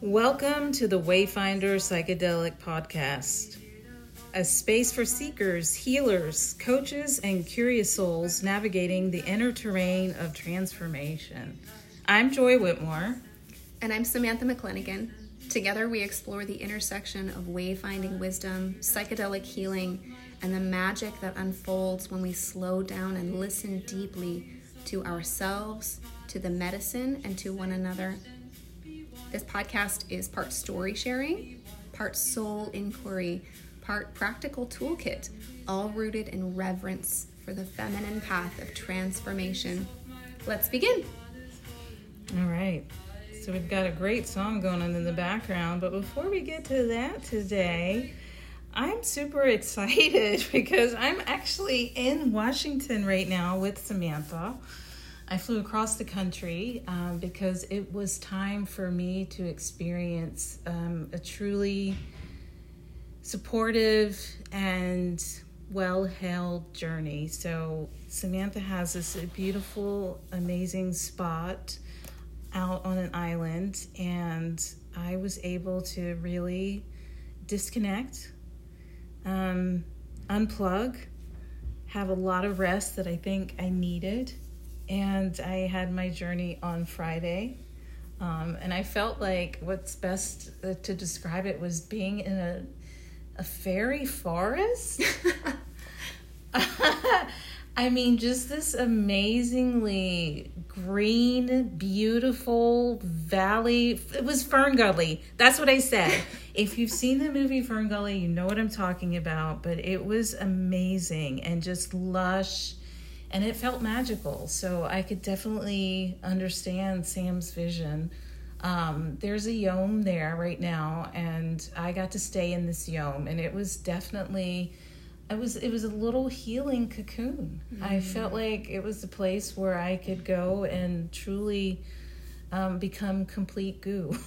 Welcome to the Wayfinder Psychedelic Podcast, a space for seekers, healers, coaches, and curious souls navigating the inner terrain of transformation. I'm Joy Whitmore. And I'm Samantha McClinigan. Together we explore the intersection of wayfinding wisdom, psychedelic healing, and the magic that unfolds when we slow down and listen deeply to ourselves, to the medicine, and to one another. This podcast is part story sharing, part soul inquiry, part practical toolkit, all rooted in reverence for the feminine path of transformation. Let's begin. All right. So we've got a great song going on in the background, but before we get to that today, I'm super excited because I'm actually in Washington right now with Samantha. I flew across the country because it was time for me to experience a truly supportive and well-held journey. So Samantha has this beautiful, amazing spot out on an island, and I was able to really disconnect, unplug, have a lot of rest that I think I needed. And I had my journey on Friday, and I felt like what's best to describe it was being in a fairy forest. I mean, just this amazingly green, beautiful valley. It was Fern Gully. That's what I said. If you've seen the movie Fern Gully, you know what I'm talking about. But it was amazing and just lush. And it felt magical, so I could definitely understand Sam's vision. There's a yome there right now, and I got to stay in this yome, and it was definitely, it was a little healing cocoon. Mm-hmm. I felt like it was a place where I could go and truly become complete goo.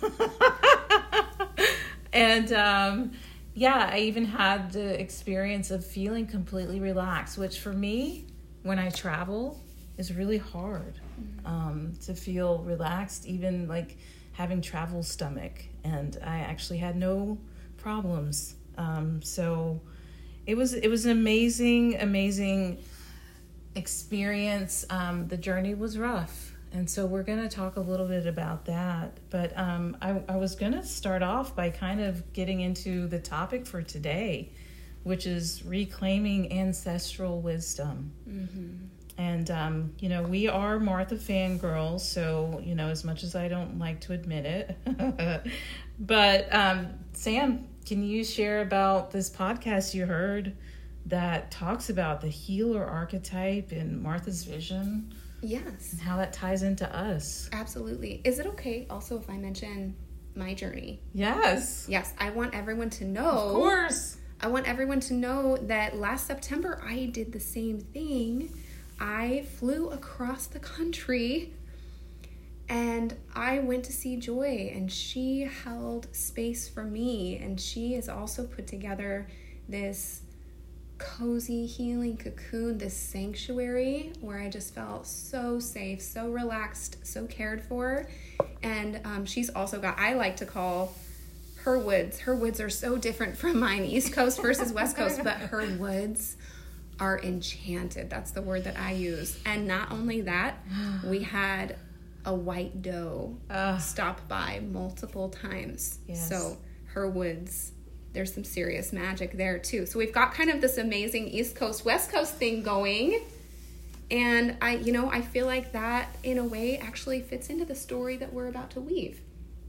And I even had the experience of feeling completely relaxed, which for me, when I travel, is really hard to feel relaxed, even like having travel stomach, and I actually had no problems. So it was an amazing experience. The journey was rough, and so we're going to talk a little bit about that. But I was going to start off by kind of getting into the topic for today, which is reclaiming ancestral wisdom. Mm-hmm. And, we are Martha fangirls, so, as much as I don't like to admit it. But, Sam, can you share about this podcast you heard that talks about the healer archetype and Martha's vision? Yes. And how that ties into us. Absolutely. Is it okay also if I mention my journey? Yes. Yes, I want everyone to know. Of course. I want everyone to know that last September I did the same thing. I flew across the country and I went to see Joy, and she held space for me, and she has also put together this cozy healing cocoon, this sanctuary where I just felt so safe, so relaxed, so cared for. And she's also got, I like to call her woods. Her woods are so different from mine, East Coast versus West Coast, but her woods are enchanted. That's the word that I use. And not only that, we had a white doe stop by multiple times. Yes. So her woods, there's some serious magic there too. So we've got kind of this amazing East Coast, West Coast thing going. And I feel like that in a way actually fits into the story that we're about to weave.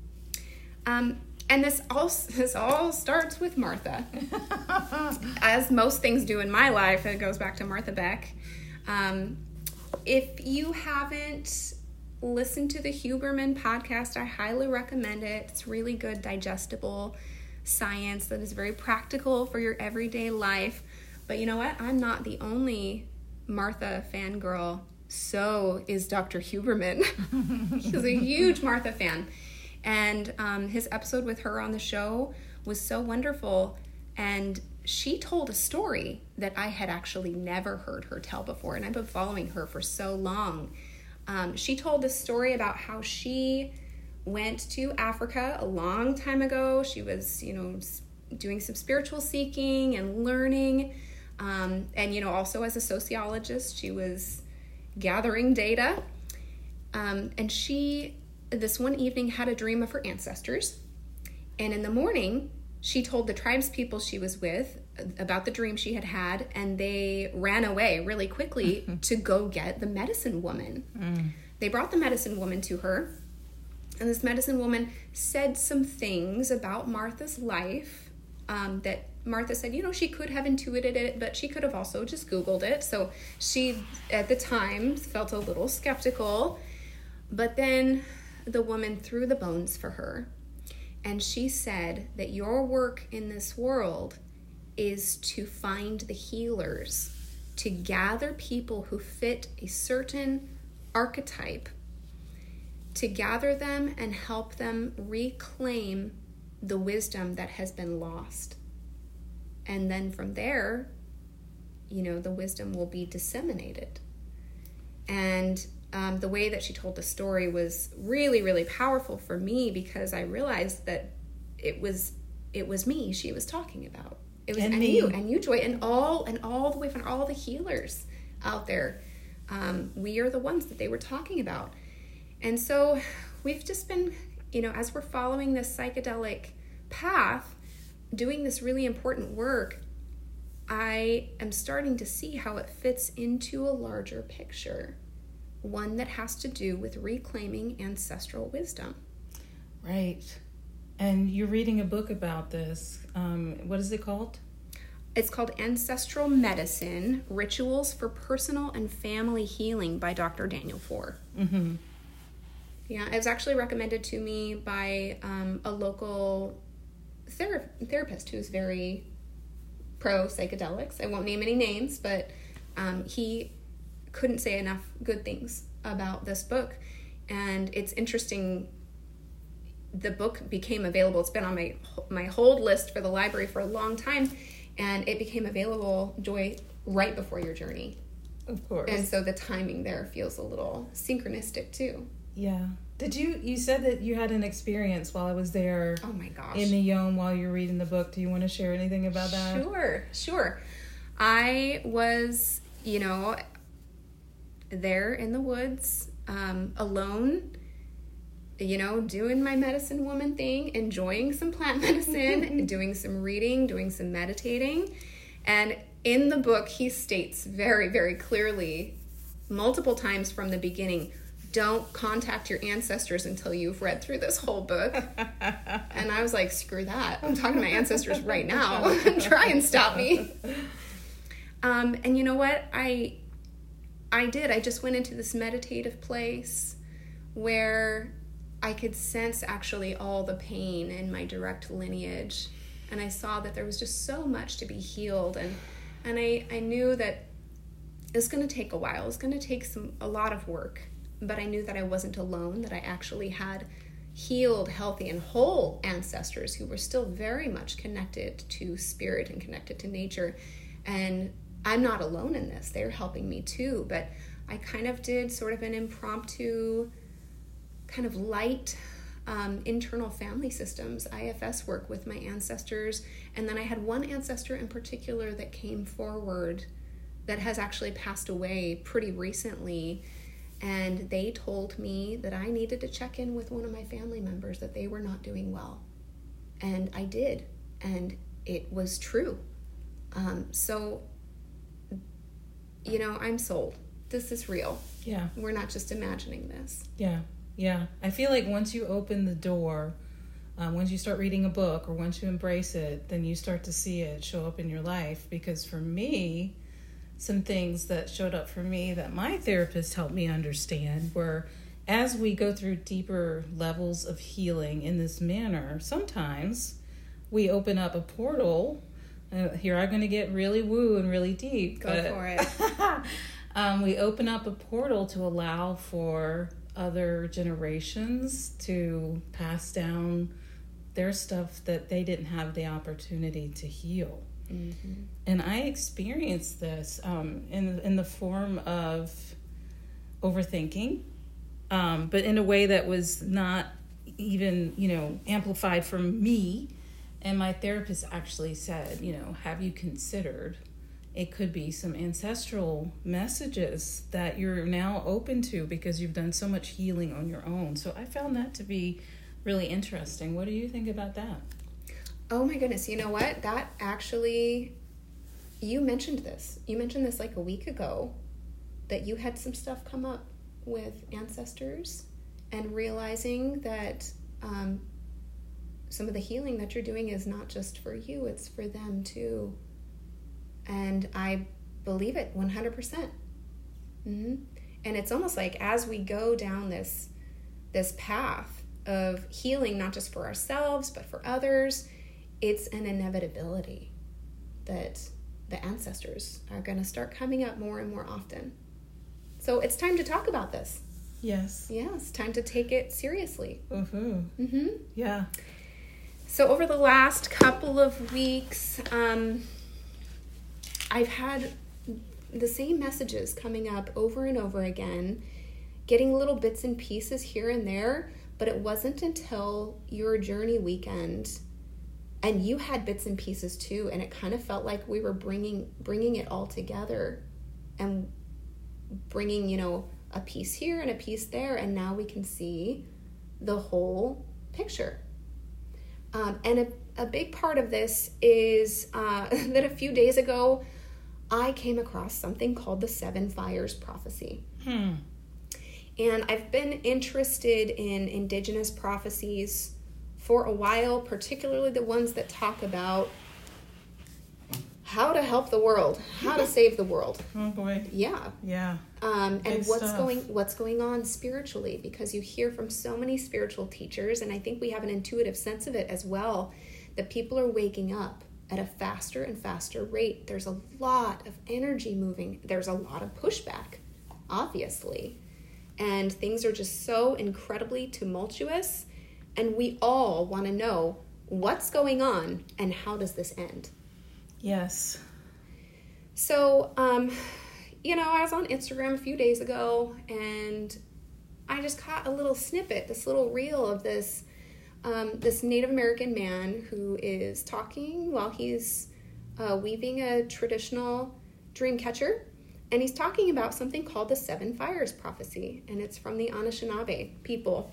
And this all starts with Martha. As most things do in my life, it goes back to Martha Beck. If you haven't listened to the Huberman podcast, I highly recommend it. It's really good, digestible science that is very practical for your everyday life. But you know what? I'm not the only Martha fangirl. So is Dr. Huberman. He's a huge Martha fan. And his episode with her on the show was so wonderful. And she told a story that I had actually never heard her tell before. And I've been following her for so long. She told this story about how she went to Africa a long time ago. She was, doing some spiritual seeking and learning. And, also as a sociologist, she was gathering data. And she, this one evening, had a dream of her ancestors. And in the morning, she told the tribespeople she was with about the dream she had had, and they ran away really quickly to go get the medicine woman. They brought the medicine woman to her, and this medicine woman said some things about Martha's life that Martha said, she could have intuited it, but she could have also just Googled it. So she, at the time, felt a little skeptical. But then the woman threw the bones for her. And she said that your work in this world is to find the healers, to gather people who fit a certain archetype, to gather them and help them reclaim the wisdom that has been lost. And then from there, the wisdom will be disseminated. And the way that she told the story was really, really powerful for me, because I realized that it was me she was talking about. It was and you, Joy, and all the way from all the healers out there. We are the ones that they were talking about. And so we've just been, as we're following this psychedelic path, doing this really important work, I am starting to see how it fits into a larger picture. One that has to do with reclaiming ancestral wisdom. Right. And you're reading a book about this. What is it called? It's called Ancestral Medicine, Rituals for Personal and Family Healing by Dr. Daniel Four. Mm-hmm. Yeah, it was actually recommended to me by a local therapist who's very pro psychedelics. I won't name any names, but he couldn't say enough good things about this book. And it's interesting, the book became available. It's been on my hold list for the library for a long time, and it became available, Joy, right before your journey. Of course. And so the timing there feels a little synchronistic too. Yeah. Did you said that you had an experience while I was there. Oh my gosh. In the Yom while you're reading the book. Do you want to share anything about that? Sure. I was, there in the woods, alone, doing my medicine woman thing, enjoying some plant medicine, doing some reading, doing some meditating. And in the book, he states very, very clearly, multiple times from the beginning, don't contact your ancestors until you've read through this whole book. And I was like, screw that. I'm talking to my ancestors right now. Try and stop me. And you know what? I did. I just went into this meditative place where I could sense actually all the pain in my direct lineage. And I saw that there was just so much to be healed. And I knew that it was going to take a while. It was going to take a lot of work. But I knew that I wasn't alone, that I actually had healed, healthy, and whole ancestors who were still very much connected to spirit and connected to nature. And I'm not alone in this. They're helping me too. But I kind of did sort of an impromptu, kind of light internal family systems, IFS work with my ancestors. And then I had one ancestor in particular that came forward that has actually passed away pretty recently. And they told me that I needed to check in with one of my family members, that they were not doing well. And I did. And it was true. So, I'm sold. This is real. Yeah. We're not just imagining this. Yeah. I feel like once you open the door, once you start reading a book or once you embrace it, then you start to see it show up in your life. Because for me, some things that showed up for me that my therapist helped me understand were, as we go through deeper levels of healing in this manner, sometimes we open up a portal. Here I'm going to get really woo and really deep. Go for it. We open up a portal to allow for other generations to pass down their stuff that they didn't have the opportunity to heal. Mm-hmm. And I experienced this in the form of overthinking, but in a way that was not even, amplified from me. And my therapist actually said, have you considered it could be some ancestral messages that you're now open to because you've done so much healing on your own. So I found that to be really interesting. What do you think about that? Oh my goodness. You know what? That actually, you mentioned this. You mentioned this like a week ago, that you had some stuff come up with ancestors and realizing that some of the healing that you're doing is not just for you, it's for them too. And I believe it 100%. Mm-hmm. And it's almost like as we go down this path of healing, not just for ourselves, but for others, it's an inevitability that the ancestors are going to start coming up more and more often. So it's time to talk about this. Yes. Yes, time to take it seriously. Mm-hmm. Mm-hmm. Yeah. So over the last couple of weeks, I've had the same messages coming up over and over again, getting little bits and pieces here and there, but it wasn't until your journey weekend, and you had bits and pieces too, and it kind of felt like we were bringing it all together and bringing, a piece here and a piece there, and now we can see the whole picture. And a big part of this is that a few days ago, I came across something called the 7 Fires Prophecy. And I've been interested in indigenous prophecies for a while, particularly the ones that talk about how to help the world, how to save the world. Oh boy. Yeah. Yeah. And what's going on spiritually, because you hear from so many spiritual teachers, and I think we have an intuitive sense of it as well, that people are waking up at a faster and faster rate. There's a lot of energy moving. There's a lot of pushback, obviously. And things are just so incredibly tumultuous, and we all want to know what's going on and how does this end. Yes. So, I was on Instagram a few days ago, and I just caught a little snippet, this little reel of this Native American man who is talking while he's weaving a traditional dream catcher, and he's talking about something called the 7 Fires Prophecy, and it's from the Anishinaabe people.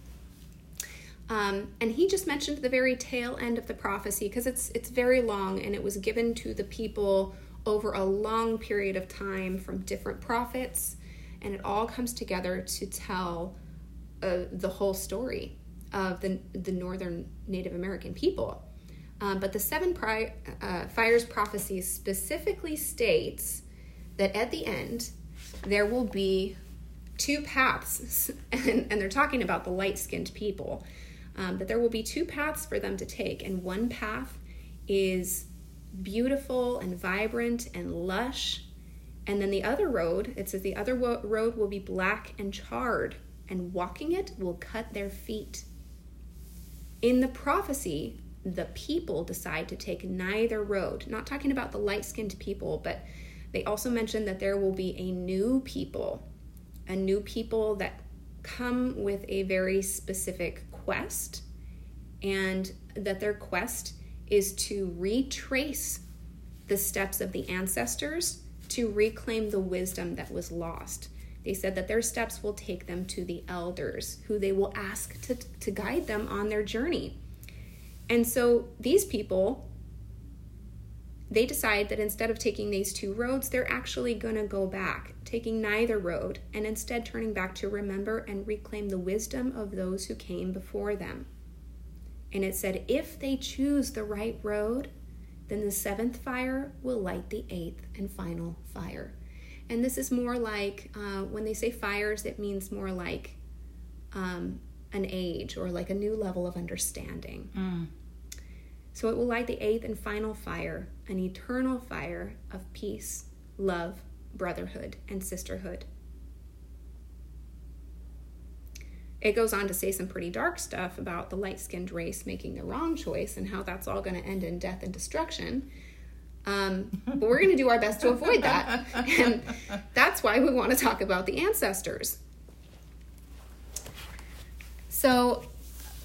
And he just mentioned the very tail end of the prophecy, because it's very long, and it was given to the people over a long period of time from different prophets, and it all comes together to tell the whole story of the northern Native American people. But the 7 Fires Prophecy specifically states that at the end there will be 2 paths, and they're talking about the light-skinned people, that there will be 2 paths for them to take, and one path is beautiful and vibrant and lush, and then the other road, it says the other road will be black and charred, and walking it will cut their feet. In the prophecy, the people decide to take neither road. Not talking about the light-skinned people, but they also mention that there will be a new people that come with a very specific quest, and that their quest is to retrace the steps of the ancestors to reclaim the wisdom that was lost. They said that their steps will take them to the elders, who they will ask to guide them on their journey. And so these people, they decide that instead of taking these 2 roads, they're actually going to go back, taking neither road, and instead turning back to remember and reclaim the wisdom of those who came before them. And it said if they choose the right road, then the 7th fire will light the 8th and final fire. And this is more like, when they say fires, it means more like an age, or like a new level of understanding. So it will light the 8th and final fire, an eternal fire of peace, love, brotherhood, and sisterhood. It goes on to say some pretty dark stuff about the light-skinned race making the wrong choice and how that's all going to end in death and destruction. But we're going to do our best to avoid that. And that's why we want to talk about the ancestors. So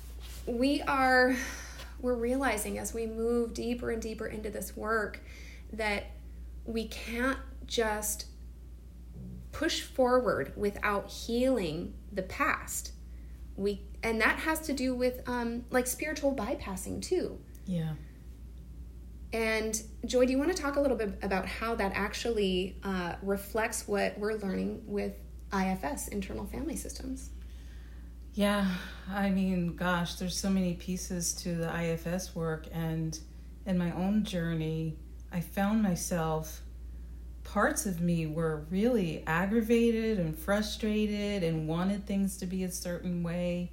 we're realizing as we move deeper and deeper into this work that we can't just push forward without healing the past. And that has to do with like spiritual bypassing too. Yeah. And Joy, do you want to talk a little bit about how that actually reflects what we're learning with IFS, internal family systems? Yeah, I mean, gosh, there's so many pieces to the IFS work, and in my own journey, I found myself, parts of me were really aggravated and frustrated and wanted things to be a certain way.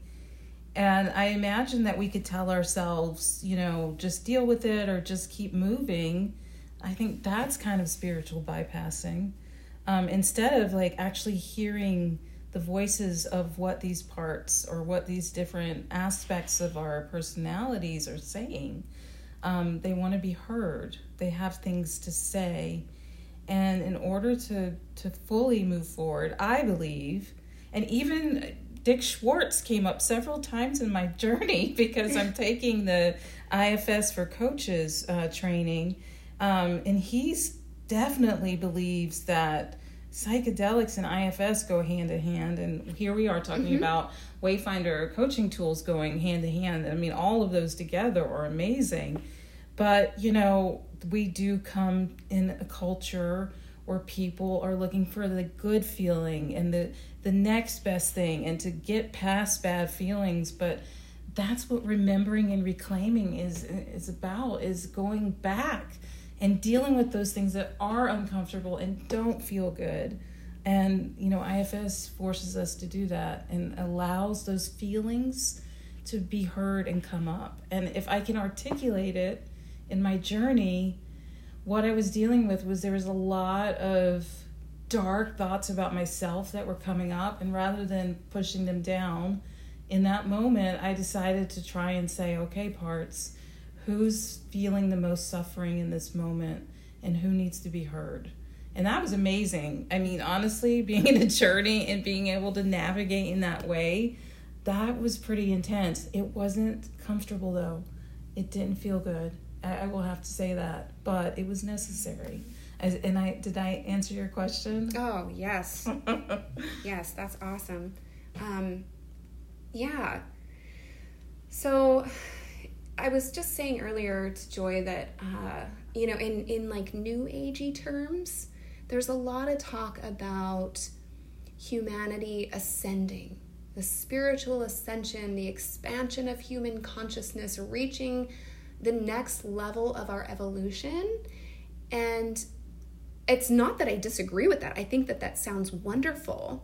And I imagine that we could tell ourselves, you know, just deal with it or just keep moving. I think that's kind of spiritual bypassing. Instead of like actually hearing the voices of what these parts or what these different aspects of our personalities are saying. They want to be heard. They have things to say. And in order to fully move forward, I believe, and even Dick Schwartz came up several times in my journey because I'm taking the IFS for Coaches training, and he's definitely believes that psychedelics and IFS go hand in hand, and here we are talking about Wayfinder coaching tools going hand in hand. I mean, all of those together are amazing, but you know, we do come in a culture where people are looking for the good feeling and the next best thing and to get past bad feelings. But that's what remembering and reclaiming is about, is going back and dealing with those things that are uncomfortable and don't feel good. And, you know, IFS forces us to do that and allows those feelings to be heard and come up. And if I can articulate it in my journey, what I was dealing with was there was a lot of dark thoughts about myself that were coming up, and rather than pushing them down, in that moment, I decided to try and say, okay, parts, who's feeling the most suffering in this moment and who needs to be heard? And that was amazing. I mean, honestly, being in a journey and being able to navigate in that way, that was pretty intense. It wasn't comfortable though. It didn't feel good. I will have to say that, but it was necessary. Did I answer your question? Oh, yes. Yes, that's awesome. Yeah. So I was just saying earlier to Joy that, you know, in like new agey terms, there's a lot of talk about humanity ascending, the spiritual ascension, the expansion of human consciousness, reaching the next level of our evolution. And it's not that I disagree with that. I think that sounds wonderful.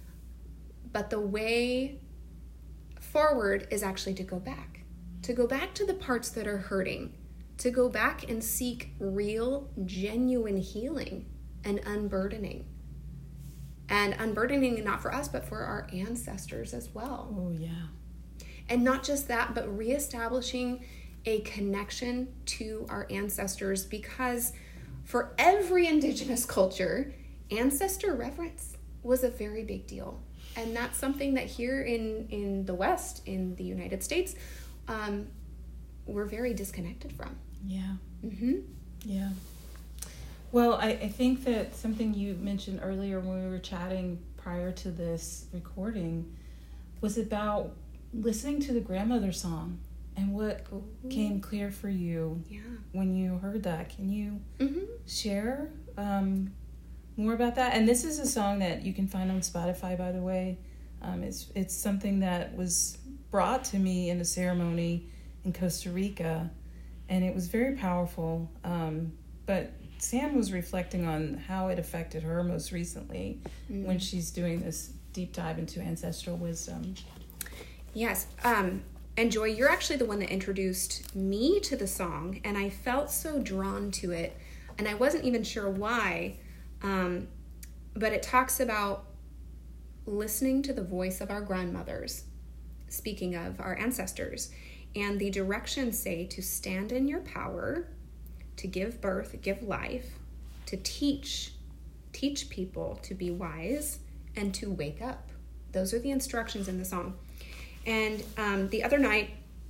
But the way forward is actually to go back to the parts that are hurting, to go back and seek real, genuine healing and unburdening. And unburdening not for us, but for our ancestors as well. Oh, yeah. And not just that, but reestablishing a connection to our ancestors, because for every indigenous culture, ancestor reverence was a very big deal. And that's something that here in the West, in the United States, we're very disconnected from. Yeah. Mm-hmm. Yeah. Well, I think that something you mentioned earlier when we were chatting prior to this recording was about listening to the grandmother song and what came clear for you when you heard that. Can you share more about that? And this is a song that you can find on Spotify, by the way. It's something that was brought to me in a ceremony in Costa Rica, and it was very powerful. But Sam was reflecting on how it affected her most recently when she's doing this deep dive into ancestral wisdom. Yes. And Joy, you're actually the one that introduced me to the song, and I felt so drawn to it, and I wasn't even sure why, but it talks about listening to the voice of our grandmothers, speaking of our ancestors, and the directions say to stand in your power, to give birth, give life, to teach people to be wise, and to wake up. Those are the instructions in the song. And the other night,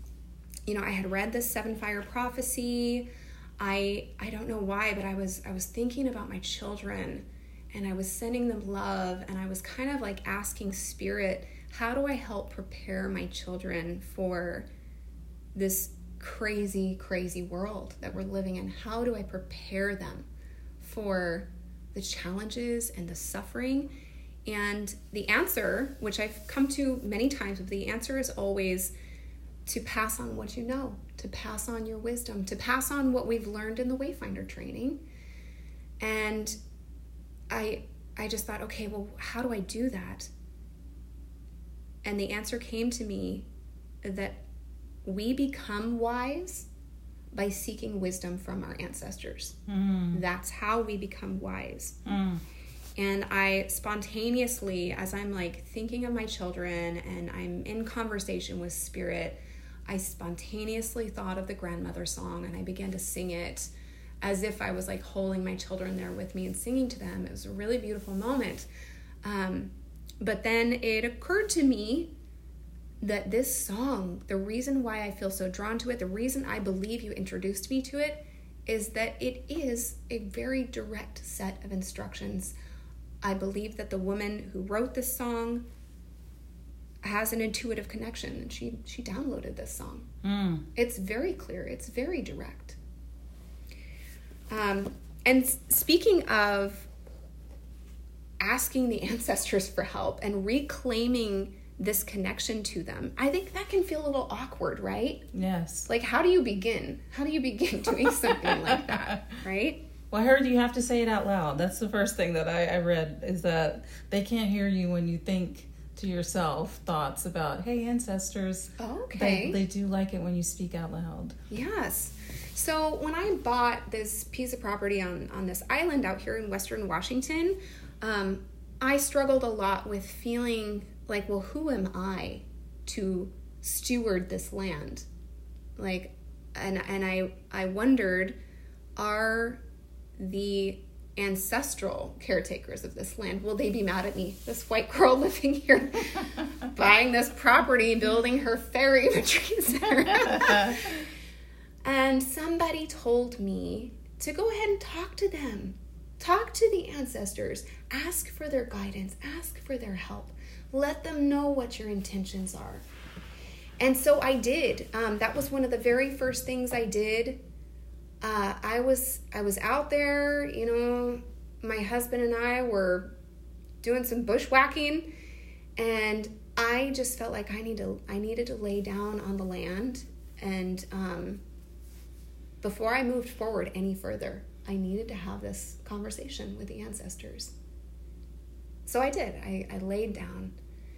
I had read this 7-fire prophecy. I don't know why, but I was thinking about my children, and I was sending them love, and I was kind of like asking Spirit, how do I help prepare my children for this crazy, crazy world that we're living in? How do I prepare them for the challenges and the suffering? And the answer, which I've come to many times, but the answer is always to pass on what you know, to pass on your wisdom, to pass on what we've learned in the Wayfinder training. And I just thought, okay, well, how do I do that? And the answer came to me that we become wise by seeking wisdom from our ancestors. That's how we become wise. And I spontaneously, as I'm like thinking of my children and I'm in conversation with Spirit, I spontaneously thought of the grandmother song, and I began to sing it as if I was like holding my children there with me and singing to them. It was a really beautiful moment. But then it occurred to me that this song, the reason why I feel so drawn to it, the reason I believe you introduced me to it, is that it is a very direct set of instructions. I believe that the woman who wrote this song has an intuitive connection, and she downloaded this song. It's very clear. It's very direct. And speaking of asking the ancestors for help and reclaiming this connection to them, I think that can feel a little awkward, right? Yes. Like, how do you begin? How do you begin doing something like that, right? Well, I heard you have to say it out loud. That's the first thing that I read, is that they can't hear you when you think to yourself thoughts about, hey, ancestors. Okay. They do like it when you speak out loud. Yes. So when I bought this piece of property on this island out here in Western Washington, I struggled a lot with feeling like, well, who am I to steward this land? Like, and I wondered, are the ancestral caretakers of this land, will they be mad at me, this white girl living here, buying this property, building her fairy retreat center? And somebody told me to go ahead and talk to them. Talk to the ancestors. Ask for their guidance. Ask for their help. Let them know what your intentions are. And so I did. That was one of the very first things I did. I was out there, my husband and I were doing some bushwhacking, and I just felt like I needed to lay down on the land, and before I moved forward any further, I needed to have this conversation with the ancestors. So I did. I laid down,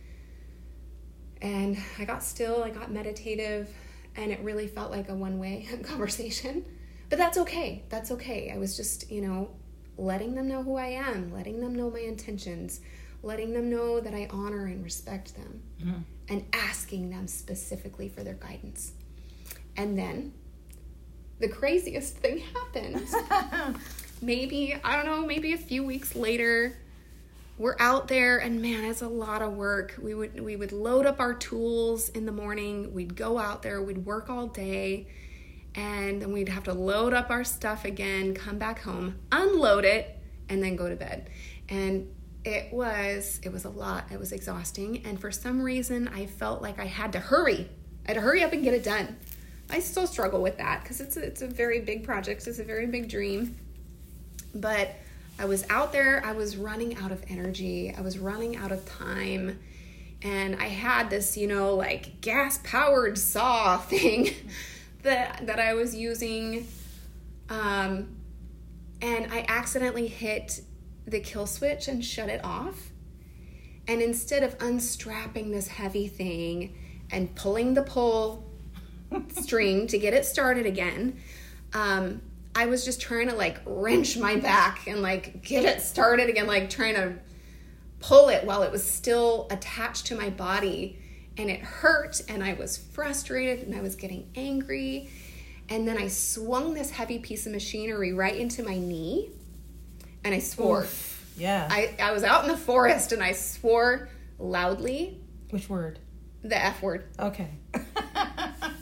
and I got still, I got meditative, and it really felt like a one-way conversation. But that's okay. That's okay. I was just, letting them know who I am, letting them know my intentions, letting them know that I honor and respect them, and asking them specifically for their guidance. And then the craziest thing happened. Maybe a few weeks later, we're out there, and man, it's a lot of work. We would load up our tools in the morning. We'd go out there, we'd work all day, and then we'd have to load up our stuff again, come back home, unload it, and then go to bed. And it was a lot. It was exhausting. And for some reason, I felt like I had to hurry. I had to hurry up and get it done. I still struggle with that because it's a very big project. It's a very big dream. But I was out there. I was running out of energy. I was running out of time. And I had this, like gas-powered saw thing that I was using, and I accidentally hit the kill switch and shut it off. And instead of unstrapping this heavy thing and pulling the pull string to get it started again, I was just trying to wrench my back and get it started again, trying to pull it while it was still attached to my body. And it hurt, and I was frustrated, and I was getting angry. And then I swung this heavy piece of machinery right into my knee, and I swore. Oof. Yeah. I was out in the forest, and I swore loudly. Which word? The F word. Okay.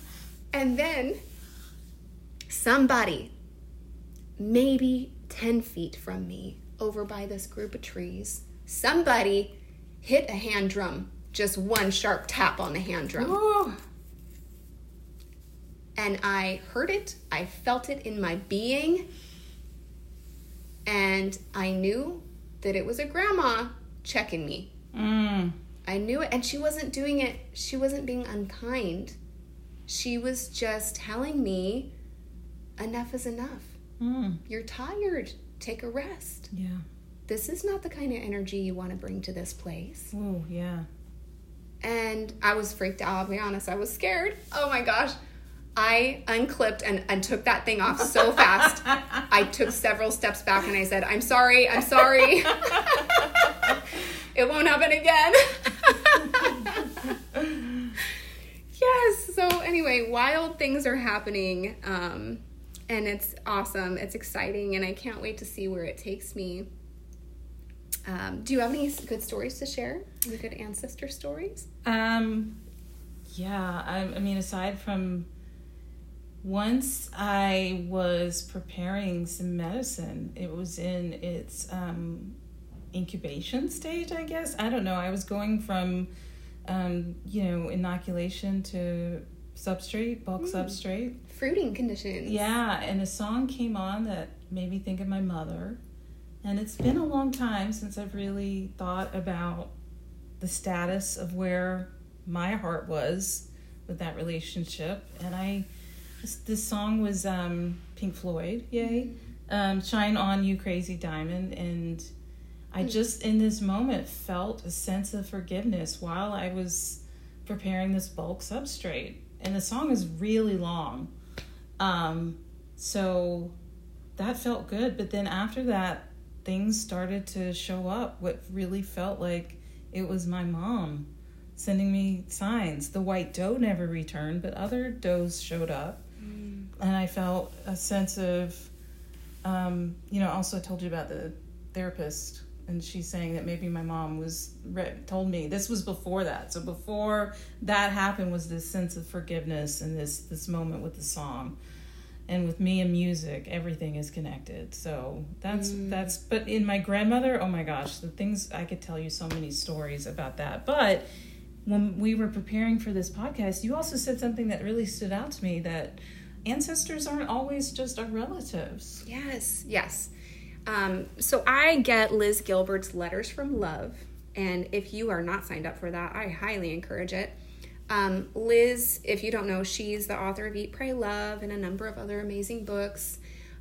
And then somebody, maybe 10 feet from me, over by this group of trees, somebody hit a hand drum. Just one sharp tap on the hand drum. Ooh. And I heard it. I felt it in my being. And I knew that it was a grandma checking me. I knew it. And she wasn't doing it. She wasn't being unkind. She was just telling me, enough is enough. You're tired. Take a rest. Yeah. This is not the kind of energy you want to bring to this place. Oh, yeah. And I was freaked out. I'll be honest. I was scared. Oh my gosh. I unclipped and took that thing off so fast. I took several steps back and I said, I'm sorry. I'm sorry. It won't happen again. Yes. So anyway, wild things are happening. And it's awesome. It's exciting. And I can't wait to see where it takes me. Do you have any good stories to share? Any good ancestor stories? Yeah. I mean, aside from once I was preparing some medicine, it was in its incubation stage, I guess. I don't know. I was going from, inoculation to substrate, bulk substrate. Fruiting conditions. Yeah, and a song came on that made me think of my mother. And it's been a long time since I've really thought about the status of where my heart was with that relationship. And this song was Pink Floyd, yay, Shine On You Crazy Diamond. And I just, in this moment, felt a sense of forgiveness while I was preparing this bulk substrate. And the song is really long. So that felt good. But then after that, things started to show up, what really felt like it was my mom sending me signs. The white doe never returned, but other does showed up. And I felt a sense of, also I told you about the therapist, and she's saying that maybe my mom told me, this was before that. So before that happened was this sense of forgiveness and this moment with the song. And with me and music, everything is connected. So that's, but in my grandmother, oh my gosh, the things, I could tell you so many stories about that. But when we were preparing for this podcast, you also said something that really stood out to me, that ancestors aren't always just our relatives. Yes. So I get Liz Gilbert's Letters from Love. And if you are not signed up for that, I highly encourage it. Liz, if you don't know, she's the author of Eat, Pray, Love and a number of other amazing books.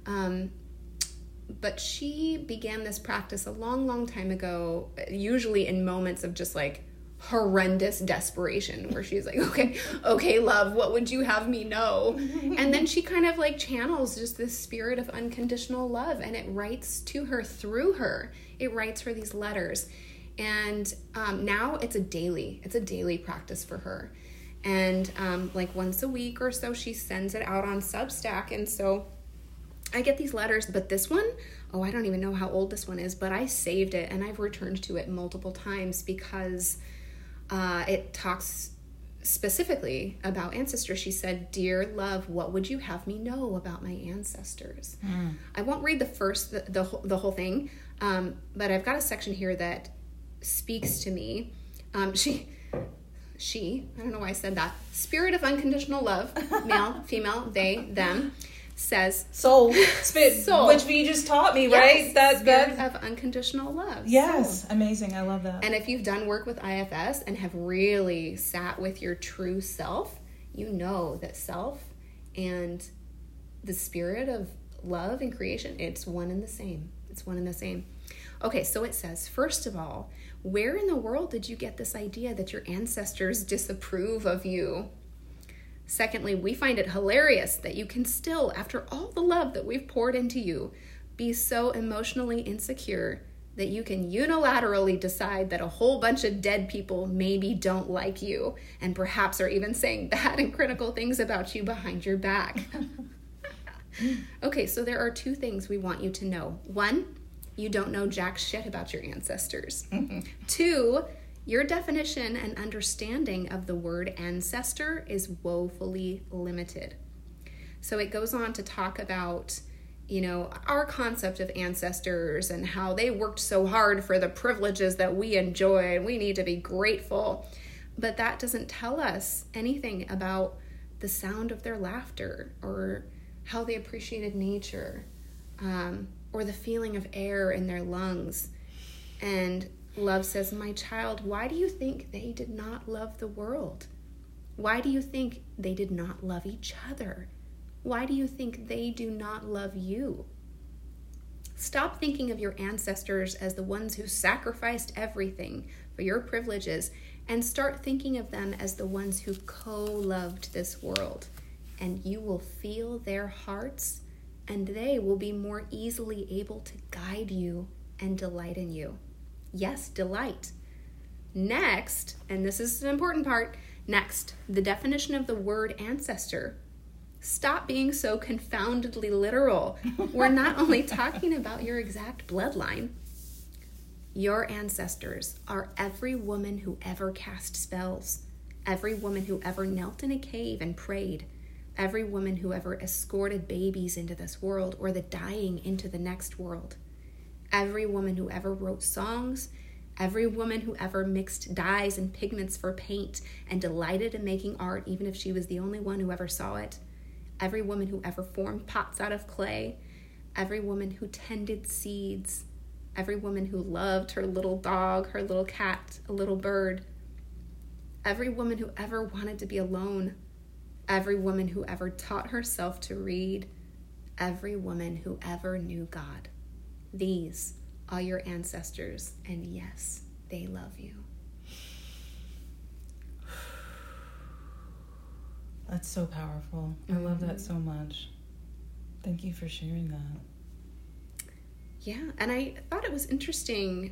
But she began this practice a long, long time ago, usually in moments of just like horrendous desperation, where she's like, okay, love, what would you have me know? And then she kind of like channels just this spirit of unconditional love, and it writes to her through her. It writes her these letters. And now it's a daily practice for her. And like once a week or so, she sends it out on Substack. And so I get these letters, but this one, I don't even know how old this one is, but I saved it and I've returned to it multiple times because it talks specifically about ancestors. She said, "Dear love, what would you have me know about my ancestors?" I won't read the whole thing, but I've got a section here that speaks to me. She, I don't know why I said that. Spirit of unconditional love, male, female, they, them, says soul, which you just taught me, right? Yes, spirit of unconditional love. Yes, soul. Amazing. I love that. And if you've done work with IFS and have really sat with your true self, you know that self and the spirit of love and creation, it's one and the same. Okay, so it says, first of all, where in the world did you get this idea that your ancestors disapprove of you? Secondly, we find it hilarious that you can still, after all the love that we've poured into you, be so emotionally insecure that you can unilaterally decide that a whole bunch of dead people maybe don't like you and perhaps are even saying bad and critical things about you behind your back. Okay, so there are two things we want you to know. One, you don't know jack shit about your ancestors. 2, Your definition and understanding of the word ancestor is woefully limited. So it goes on to talk about, our concept of ancestors and how they worked so hard for the privileges that we enjoy and we need to be grateful. But that doesn't tell us anything about the sound of their laughter or how they appreciated nature, or the feeling of air in their lungs. And Love says, my child, why do you think they did not love the world? Why do you think they did not love each other? Why do you think they do not love you? Stop thinking of your ancestors as the ones who sacrificed everything for your privileges, and start thinking of them as the ones who co-loved this world. And you will feel their hearts, and they will be more easily able to guide you and delight in you. Yes, delight. Next, and this is an important part, next, the definition of the word ancestor. Stop being so confoundedly literal. We're not only talking about your exact bloodline. Your ancestors are every woman who ever cast spells, every woman who ever knelt in a cave and prayed, every woman who ever escorted babies into this world or the dying into the next world, every woman who ever wrote songs, every woman who ever mixed dyes and pigments for paint and delighted in making art even if she was the only one who ever saw it, every woman who ever formed pots out of clay, every woman who tended seeds, every woman who loved her little dog, her little cat, a little bird, every woman who ever wanted to be alone, every woman who ever taught herself to read, every woman who ever knew God. These are your ancestors, and yes, they love you. That's so powerful. I love that so much. Thank you for sharing that. Yeah, and I thought it was interesting.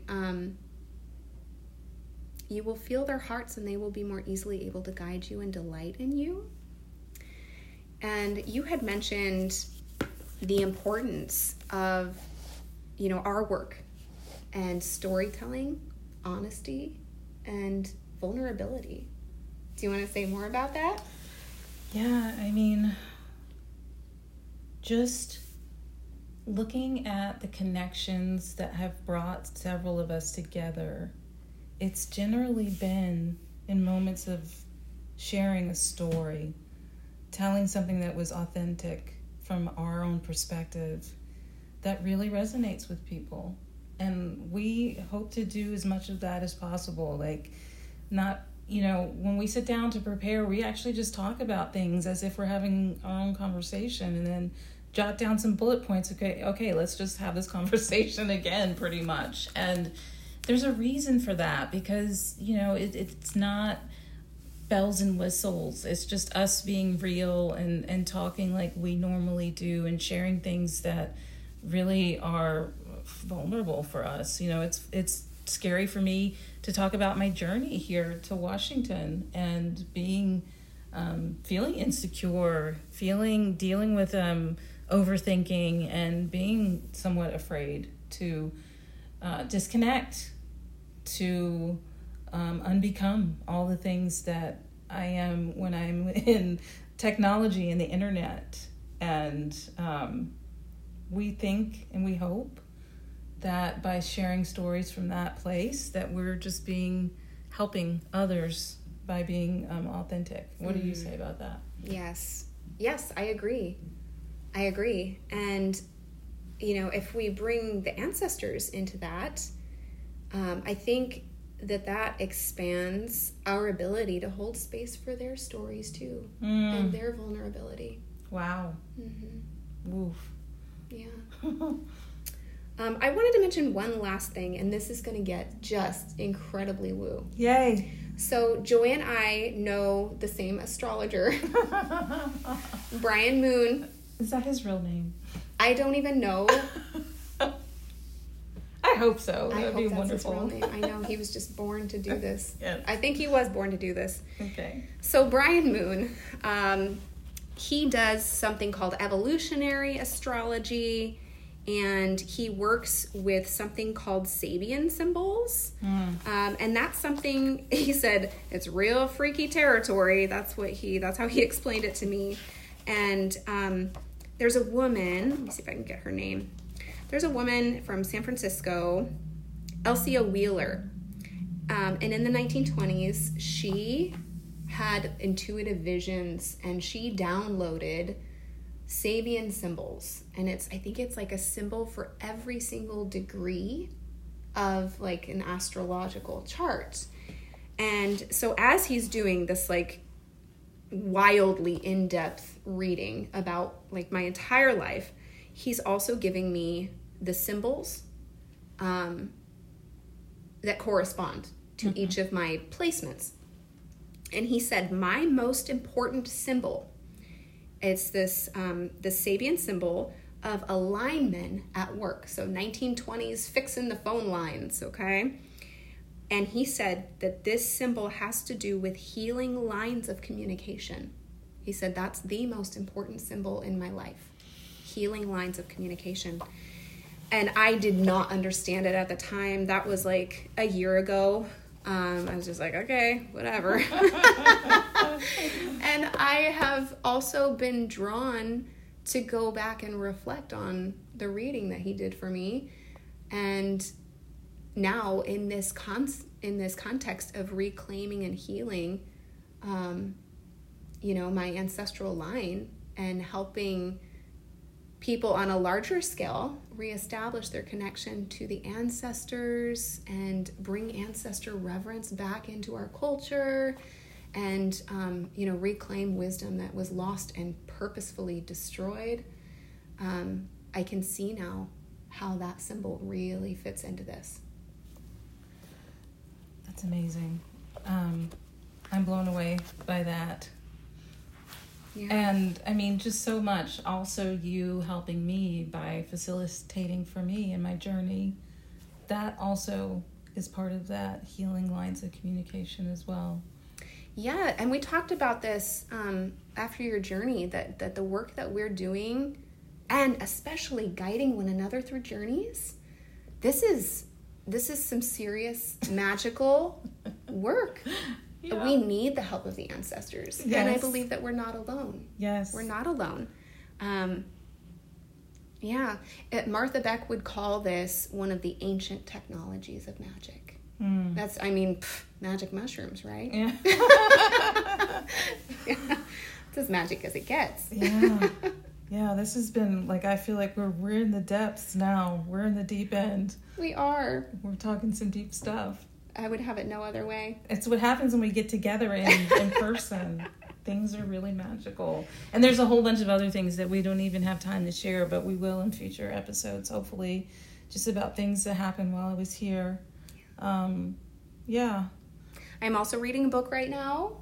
You will feel their hearts, and they will be more easily able to guide you and delight in you. And you had mentioned the importance of, our work and storytelling, honesty, and vulnerability. Do you want to say more about that? Yeah, just looking at the connections that have brought several of us together, it's generally been in moments of sharing a story, telling something that was authentic from our own perspective that really resonates with people. And we hope to do as much of that as possible. When we sit down to prepare, we actually just talk about things as if we're having our own conversation and then jot down some bullet points. Okay, let's just have this conversation again, pretty much. And there's a reason for that because, it's not bells and whistles. It's just us being real and talking like we normally do and sharing things that really are vulnerable for us. It's scary for me to talk about my journey here to Washington and being feeling insecure, dealing with overthinking and being somewhat afraid to disconnect, to unbecome all the things that I am when I'm in technology and the internet. And we think and we hope that by sharing stories from that place that we're just helping others by being authentic. What do you say about that? Yes, I agree. And if we bring the ancestors into that, I think that expands our ability to hold space for their stories too, and their vulnerability. Wow. Woof. Yeah. I wanted to mention one last thing, and this is going to get just incredibly woo. Yay. So Joy and I know the same astrologer, Brian Moon. Is that his real name? I don't even know. I hope so. That would be that's wonderful. His real name. I know he was just born to do this. Yes. I think he was born to do this. Okay. So Brian Moon, he does something called evolutionary astrology. and he works with something called Sabian symbols. And that's something, he said, it's real freaky territory. That's how he explained it to me. And there's a woman, let me see if I can get her name. There's a woman from San Francisco, Elsia Wheeler. And in the 1920s, she had intuitive visions, and she downloaded Sabian symbols, and I think it's like a symbol for every single degree of like an astrological chart. And so as he's doing this like wildly in-depth reading about like my entire life, he's also giving me the symbols that correspond to each of my placements. And he said, my most important symbol, it's this Sabian symbol of a lineman at work. So 1920s fixing the phone lines, okay? And he said that this symbol has to do with healing lines of communication. He said that's the most important symbol in my life, healing lines of communication. And I did not understand it at the time. That was like a year ago. I was just like, okay, whatever. And I have also been drawn to go back and reflect on the reading that he did for me. And now in this context of reclaiming and healing, my ancestral line and helping people on a larger scale reestablish their connection to the ancestors and bring ancestor reverence back into our culture and, reclaim wisdom that was lost and purposefully destroyed. I can see now how that symbol really fits into this. That's amazing. I'm blown away by that. Yeah. And I mean, just so much. Also, you helping me by facilitating for me in my journey. That also is part of that healing lines of communication as well. Yeah, and we talked about this after your journey, that the work that we're doing, and especially guiding one another through journeys, this is some serious magical work. Yeah. We need the help of the ancestors. Yes. And I believe that we're not alone. Yes. We're not alone. Martha Beck would call this one of the ancient technologies of magic. That's, magic mushrooms, right? Yeah. Yeah. It's as magic as it gets. Yeah. Yeah, this has been, I feel like we're in the depths now. We're in the deep end. We are. We're talking some deep stuff. I would have it no other way. It's what happens when we get together in person. Things are really magical. And there's a whole bunch of other things that we don't even have time to share, but we will in future episodes, hopefully, just about things that happened while I was here. Yeah. I'm also reading a book right now.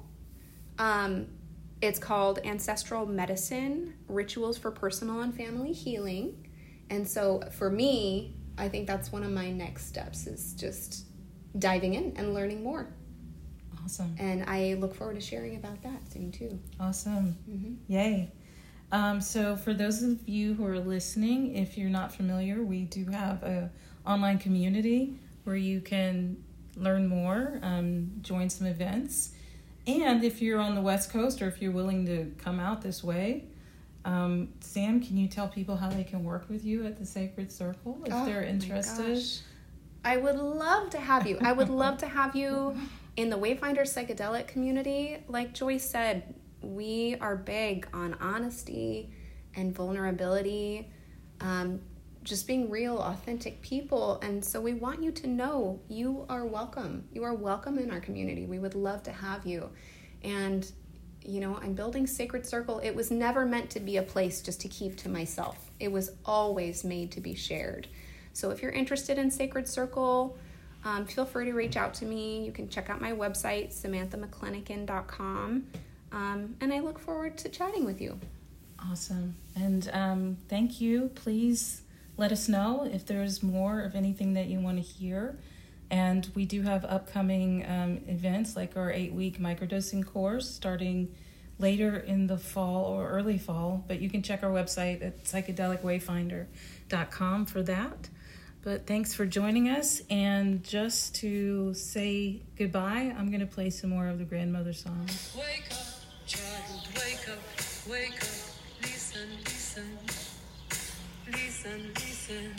It's called Ancestral Medicine, Rituals for Personal and Family Healing. And so for me, I think that's one of my next steps, is just diving in and learning more. Awesome. And I look forward to sharing about that soon too. Awesome. Mm-hmm. Yay. So for those of you who are listening, if you're not familiar, we do have a online community where you can learn more, join some events. And if you're on the West Coast, or if you're willing to come out this way, Sam, can you tell people how they can work with you at the Sacred Circle if they're interested? I would love to have you. I would love to have you in the Wayfinder Psychedelic community. Like Joyce said, we are big on honesty and vulnerability, just being real, authentic people. And so we want you to know you are welcome. You are welcome in our community. We would love to have you. And, I'm building Sacred Circle. It was never meant to be a place just to keep to myself. It was always made to be shared. So if you're interested in Sacred Circle, feel free to reach out to me. You can check out my website, SamanthaMcClinican.com. And I look forward to chatting with you. Awesome. And thank you. Please let us know if there's more of anything that you want to hear. And we do have upcoming events, like our 8-week microdosing course starting later in the fall or early fall, but you can check our website at psychedelicwayfinder.com for that. But thanks for joining us, and just to say goodbye, I'm going to play some more of the grandmother songs. Wake up, child, wake up, wake up, listen, listen, listen, listen.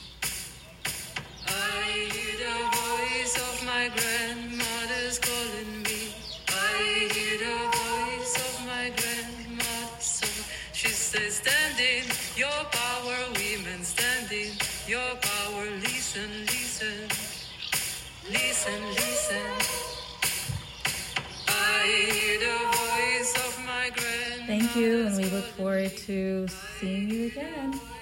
I hear the voice of my grandmother's calling me. I hear the voice of my grandmother's song. She says, stand in your power, women, stand in your power. Listen, listen, listen, listen. I hear the voice of my grandmother's. Thank you, and we look forward to seeing you again.